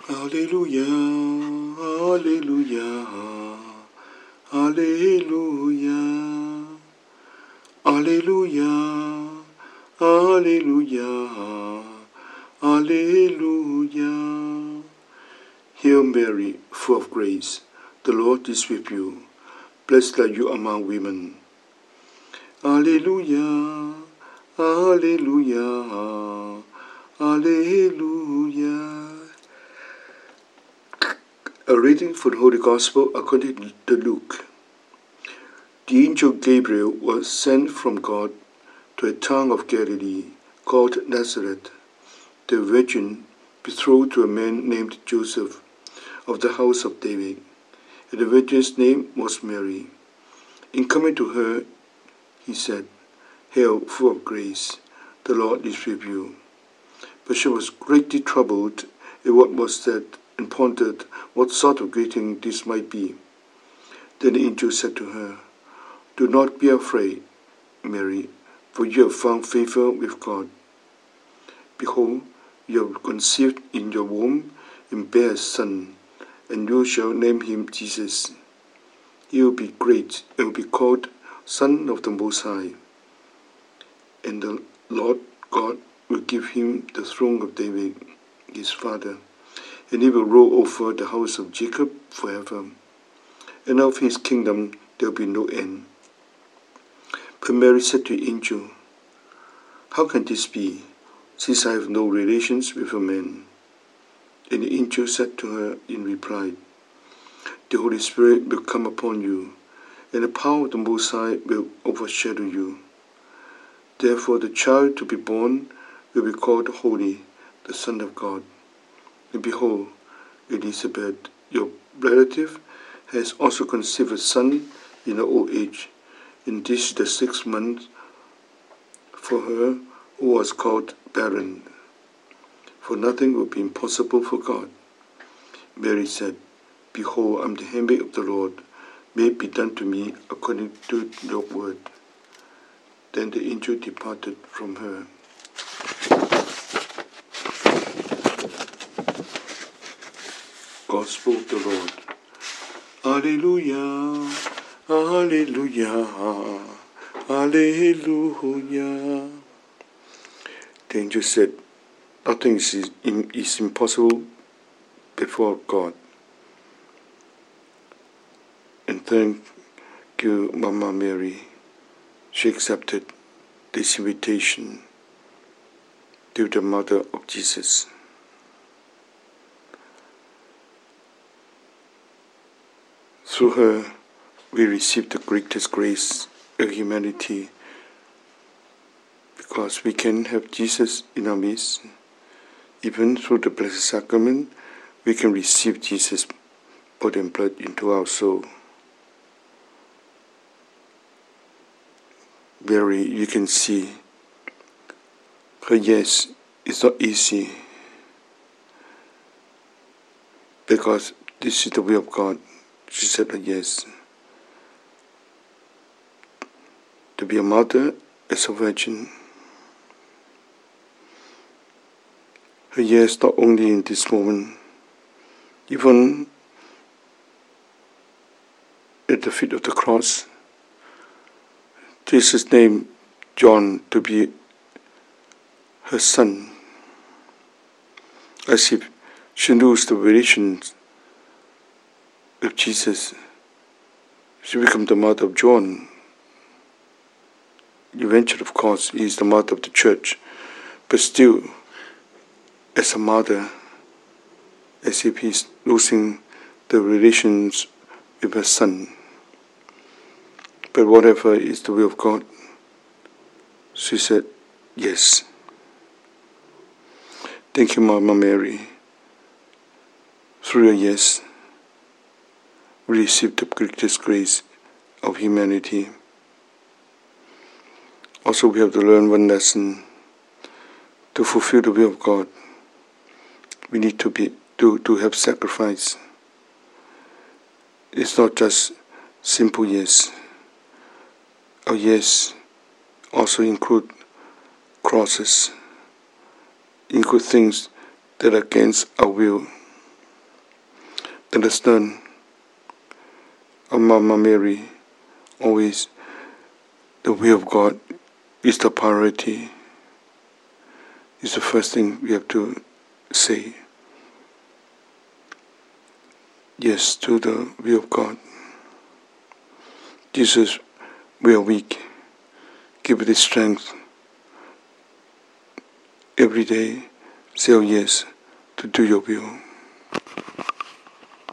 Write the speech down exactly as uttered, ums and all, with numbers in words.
Hallelujah, Hallelujah, Hallelujah, Hallelujah, Hallelujah, Hallelujah. Hail Mary, full of grace, the Lord is with you. Blessed are you among women. Hallelujah, Hallelujah, Hallelujah. A reading from the Holy Gospel according to Luke. The angel Gabriel was sent from God to a town of Galilee called Nazareth, the virgin betrothed to a man named Joseph of the house of David, and the virgin's name was Mary. In coming to her, he said, "Hail, full of grace, the Lord is with you." But she was greatly troubled at what was said, and pondered what sort of greeting this might be. Then the angel said to her, "Do not be afraid, Mary, for you have found favor with God. Behold, you have conceived in your womb and bear a son, and you shall name him Jesus. He will be great and will be called Son of the Most High. And the Lord God will give him the throne of David, his father, and he will rule over the house of Jacob forever, and of his kingdom there will be no end." But Mary said to the angel, "How can this be, since I have no relations with a man?" And the angel said to her in reply, "The Holy Spirit will come upon you, and the power of the Most High will overshadow you. Therefore the child to be born will be called Holy, the Son of God. And behold, Elizabeth, your relative, has also conceived a son in her old age, and this is the sixth month for her who was called barren. For nothing will be impossible for God." Mary said, "Behold, I am the handmaid of the Lord. May it be done to me according to your word." Then the angel departed from her. Gospel of the Lord. Alleluia, Alleluia, Alleluia. The angel said, "Nothing is, is impossible before God." And thank you, Mama Mary. She accepted this invitation to the Mother of Jesus. Through her, we receive the greatest grace of humanity, because we can have Jesus in our midst. Even through the Blessed Sacrament, we can receive Jesus' body and blood into our soul. Mary, you can see her yes is not easy, because this is the will of God. She said a yes. To be a mother as a virgin. Her yes not only in this moment, even at the feet of the cross, Jesus named John to be her son, as if she knows the relations of Jesus. She became the mother of John. Eventually, of course, he is the mother of the church, but still, as a mother, as if he's losing the relations with her son. But whatever is the will of God, she said, yes. Thank you, Mama Mary. Through your yes, we receive the greatest grace of humanity. Also, we have to learn one lesson. To fulfill the will of God, we need to be to, to have sacrifice. It's not just simple yes. Our yes also include crosses, include things that are against our will. Let us learn of Mama Mary. Always the will of God is the priority. It's the first thing we have to say. Yes to the will of God. Jesus, we are weak. Give us the strength every day. Say yes to do your will.